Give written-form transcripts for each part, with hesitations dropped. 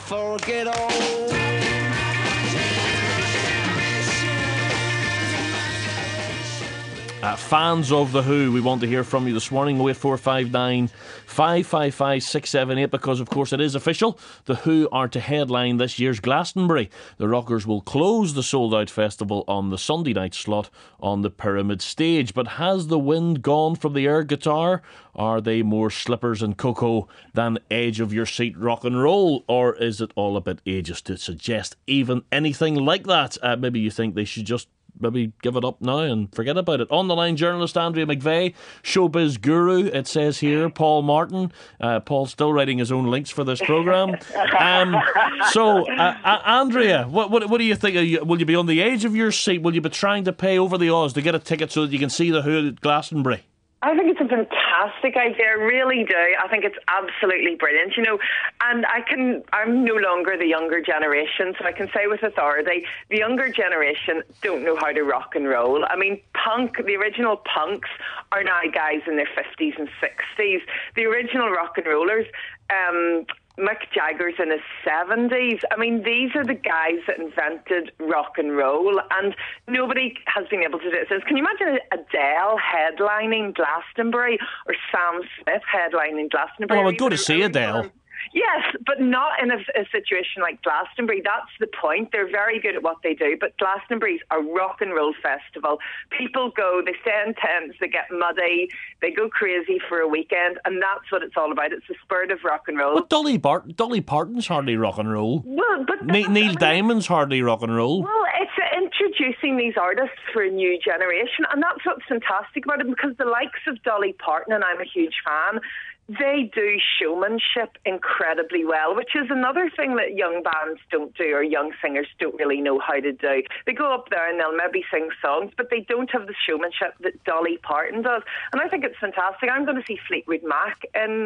forget all. Fans of The Who, we want to hear from you this morning. 08459 555 678, because of course it is official. The Who are to headline this year's Glastonbury. The Rockers will close the sold out festival on the Sunday night slot on the Pyramid stage. But has the wind gone from the air guitar? Are they more slippers and cocoa than edge of your seat rock and roll? Or is it all a bit ageist to suggest even anything like that? Maybe you think they should just maybe give it up now and forget about it. On the line, journalist Andrea McVeigh, showbiz guru, it says here, Paul Martin. Paul's still writing his own links for this programme. Andrea, what do you think? Will you be on the edge of your seat? Will you be trying to pay over the odds to get a ticket so that you can see The Who at Glastonbury? I think it's a fantastic idea, I really do. I think it's absolutely brilliant, and I'm no longer the younger generation, so I can say with authority, the younger generation don't know how to rock and roll. I mean, the original punks are now guys in their 50s and 60s. The original rock and rollers, Mick Jagger's in his 70s. I mean, these are the guys that invented rock and roll, and nobody has been able to do it since. Can you imagine Adele headlining Glastonbury, or Sam Smith headlining Glastonbury? Well, I would go to see Adele. Yes, but not in a situation like Glastonbury. That's the point. They're very good at what they do, but Glastonbury's a rock and roll festival. People go, they stay in tents, they get muddy, they go crazy for a weekend, and that's what it's all about. It's the spirit of rock and roll. But Dolly Parton's hardly rock and roll. Well, but Neil Diamond's hardly rock and roll. Well, it's introducing these artists for a new generation, and that's what's fantastic about it, because the likes of Dolly Parton, and I'm a huge fan, they do showmanship incredibly well, which is another thing that young bands don't do, or young singers don't really know how to do. They go up there and they'll maybe sing songs, but they don't have the showmanship that Dolly Parton does. And I think it's fantastic. I'm going to see Fleetwood Mac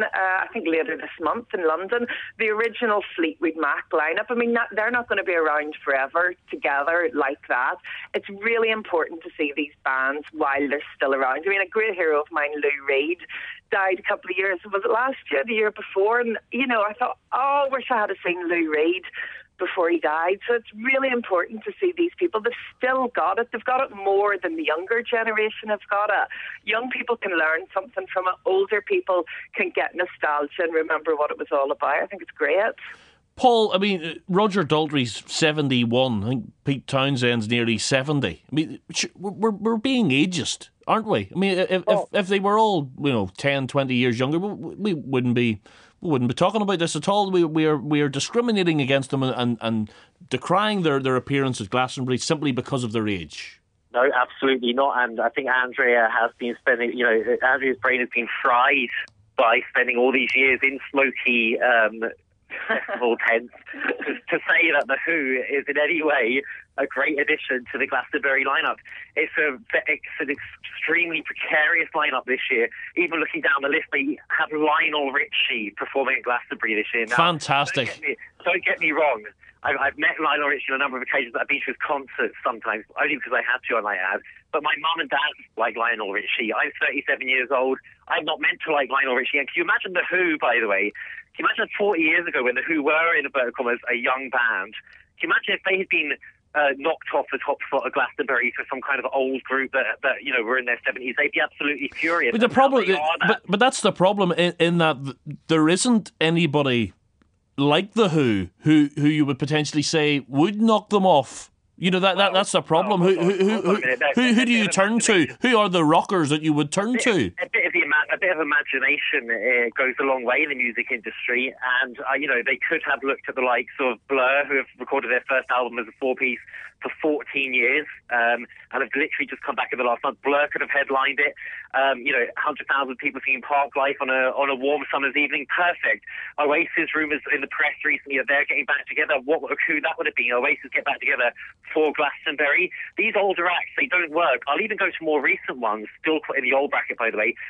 I think later this month in London. The original Fleetwood Mac lineup. I mean, they're not going to be around forever together like that. It's really important to see these bands while they're still around. I mean, a great hero of mine, Lou Reed, died a couple of years, was it last year, the year before? And, I thought, I wish I had seen Lou Reed before he died. So it's really important to see these people. They've still got it. They've got it more than the younger generation have got it. Young people can learn something from it. Older people can get nostalgia and remember what it was all about. I think it's great. Paul, I mean, Roger Daltrey's 71. I think Pete Townshend's nearly 70. I mean, we're being ageist, aren't we? I mean, if they were all, 10, 20 years younger, we wouldn't be talking about this at all. We are discriminating against them and decrying their appearance at Glastonbury simply because of their age. No, absolutely not. And I think Andrea has been spending, Andrea's brain has been fried by spending all these years in smoky festival tents to say that The Who is in any way a great addition to the Glastonbury lineup. It's an extremely precarious lineup this year. Even looking down the list, they have Lionel Richie performing at Glastonbury this year. Now, fantastic. Don't get me wrong. I've met Lionel Richie on a number of occasions. I've been to his concerts sometimes, only because I had to, I might add. But my mum and dad like Lionel Richie. I'm 37 years old. I'm not meant to like Lionel Richie. And can you imagine The Who, by the way? Can you imagine 40 years ago when The Who were, in inverted commas, a young band? Can you imagine if they had been knocked off the top slot of Glastonbury for some kind of old group that were in their 70s? They'd be absolutely furious. But the problem, but that's the problem in that there isn't anybody like The Who you would potentially say would knock them off. That's the problem. Who do you turn to? Who are the rockers that you would turn to? A bit of imagination goes a long way in the music industry, and they could have looked at the likes of Blur, who have recorded their first album as a four-piece for 14 years, and have literally just come back in the last month. Blur could have headlined it. 100,000 people singing Park Life on a warm summer's evening. Perfect. Oasis, rumours in the press recently that they're getting back together. What a coup that would have been. Oasis get back together for Glastonbury. These older acts, they don't work. I'll even go to more recent ones, still in the old bracket, by the way.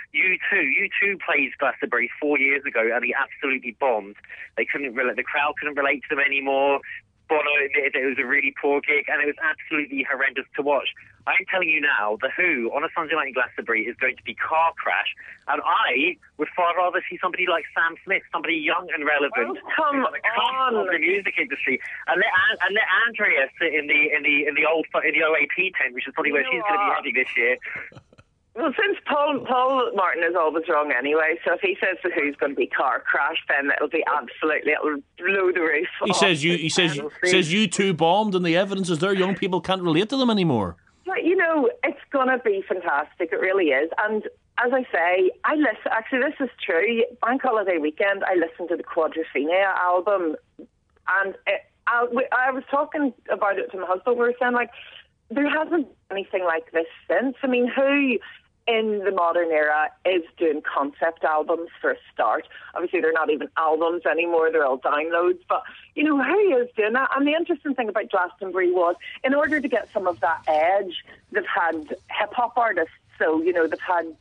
U2 played Glastonbury 4 years ago, and they absolutely bombed. The crowd couldn't relate to them anymore. Bono admitted that it was a really poor gig, and it was absolutely horrendous to watch. I'm telling you now, The Who on a Sunday night in Glastonbury is going to be car crash, and I would far rather see somebody like Sam Smith, somebody young and relevant, come on the cusp of the music industry, and let Andrea sit in the OAP tent, which is probably where she's going to be heading this year. Well, since Paul Martin is always wrong anyway, so if he says the Who's going to be car crash, then it'll blow the roof. He says you two bombed, and the evidence is there. Young people can't relate to them anymore. But, it's going to be fantastic. It really is. And as I say, I listen. Actually, this is true. Bank holiday weekend, I listened to the Quadrophenia album, and I was talking about it to my husband. We were saying, there hasn't been anything like this since. I mean, who in the modern era is doing concept albums for a start? Obviously, they're not even albums anymore. They're all downloads. But, who is doing that? And the interesting thing about Glastonbury was, in order to get some of that edge, they've had hip-hop artists. So, they've had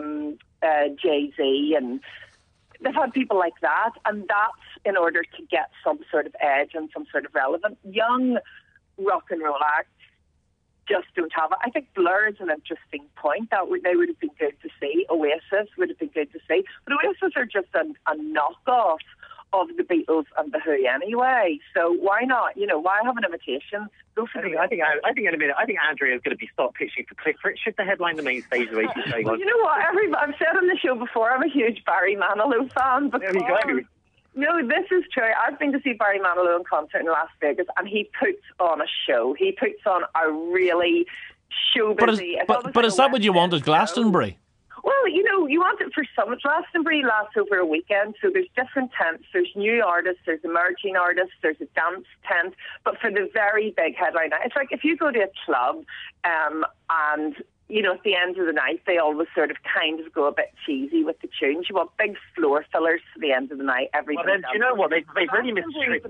Jay-Z, and they've had people like that. And that's in order to get some sort of edge and some sort of relevance. Young rock and roll acts just don't have it. I think Blur is an interesting point. They would have been good to see. Oasis would have been good to see. But Oasis are just a knockoff of the Beatles and the Who anyway. So why not? Why have an imitation? Go for I think in a minute, Andrea is going to be start pitching for Cliff Richard to headline the main stage the way she's going on. You know what? I've said on the show before, I'm a huge Barry Manilow fan. There you go. No, this is true. I've been to see Barry Manilow in concert in Las Vegas, and he puts on a show. He puts on a really show-busy... But is that what you want at Glastonbury? Well, you want it for some. Glastonbury lasts over a weekend, so there's different tents. There's new artists, there's emerging artists, there's a dance tent. But for the very big headliner, it's like if you go to a club and... at the end of the night, they always sort of kind of go a bit cheesy with the tunes. You want big floor fillers for the end of the night. Well, then, do you know what? They've really missed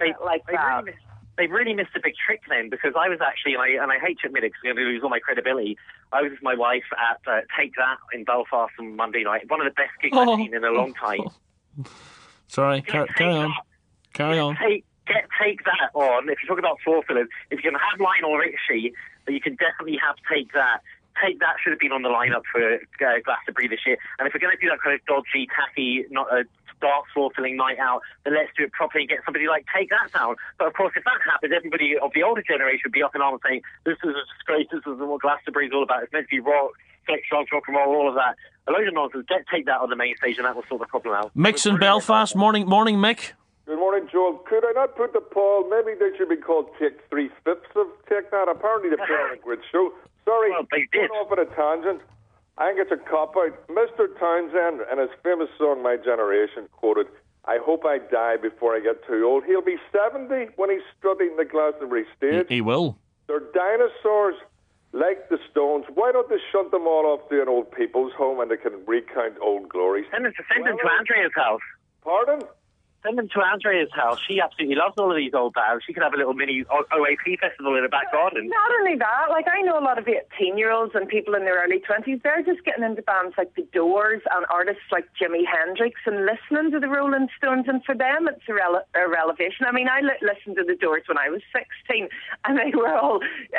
They've really missed a big trick then, because I was actually, and I hate to admit it because I'm going to lose all my credibility, I was with my wife at Take That in Belfast on Monday night. One of the best gigs I've seen in a long time. Sorry, carry on. Carry on. Take That on. If you talk about floor fillers, if you can have Lionel Richie, you can definitely have Take That. Take That should have been on the lineup for Glastonbury this year. And if we're going to do that kind of dodgy, tacky, not a dark floor filling night out, then let's do it properly and get somebody like Take That down. But of course, if that happens, everybody of the older generation would be up in arms saying, this is a disgrace, this isn't what Glastonbury is all about. It's meant to be rock, sex, drugs, rock and roll, all of that. A load of nonsense. Take That on the main stage and that will sort the problem out. Mick's in Belfast. Morning, Mick. Good morning, Joel. Could I not put the Paul? Maybe they should be called Take 3/5 of Take That. Apparently they play on a grid show. Sorry, well, they did. Going off at a tangent. I think it's a cop-out. Mr. Townsend, in his famous song, My Generation, quoted, I hope I die before I get too old. He'll be 70 when he's strutting the Glastonbury stage. He will. They're dinosaurs like the Stones. Why don't they shunt them all off to an old people's home and they can recount old glories? Send them to Andrea's house. Pardon? Send them to Andrea's house. She absolutely loves all of these old bands. She could have a little mini OAP festival in her back garden. Not only that, I know a lot of 18-year-olds and people in their early 20s, they're just getting into bands like The Doors and artists like Jimi Hendrix and listening to the Rolling Stones, and for them it's a revelation. I mean, I listened to The Doors when I was 16 and they were all,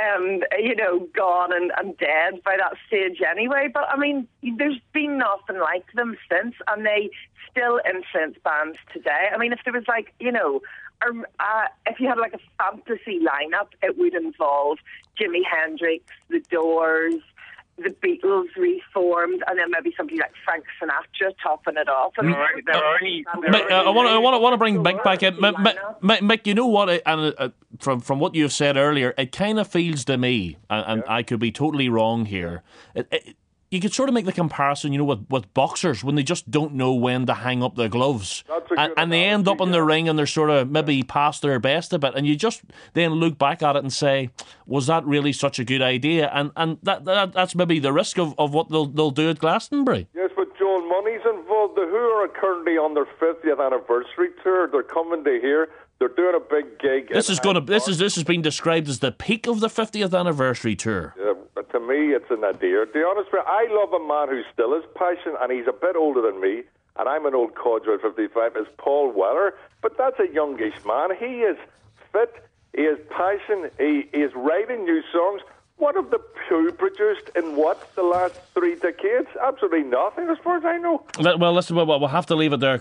gone and dead by that stage anyway. But, I mean, there's been nothing like them since, and they still influence bands today. I mean, if there was if you had a fantasy lineup, it would involve Jimi Hendrix, The Doors, the Beatles reformed, and then maybe somebody like Frank Sinatra topping it off. I want to bring Mick back in. Mick, you know what? From what you've said earlier, it kind of feels to me, and I could be totally wrong here. You could sort of make the comparison, with boxers when they just don't know when to hang up their gloves, and they end up in the ring and they're sort of maybe past their best a bit, and you just then look back at it and say, was that really such a good idea? And that's maybe the risk of what they'll do at Glastonbury. Yes, but Joel, money's involved. The Who are currently on their 50th anniversary tour. They're coming to here. They're doing a big gig. This has been described as the peak of the 50th anniversary tour. Yeah, but to me, it's a nadir. To be honest with you, I love a man who still is passionate, and he's a bit older than me, and I'm an old codger at 55, is Paul Weller, but that's a youngish man. He is fit. He has passion. He is writing new songs. What have the Pew produced in the last 3 decades? Absolutely nothing, as far as I know. Well, listen, we'll have to leave it there.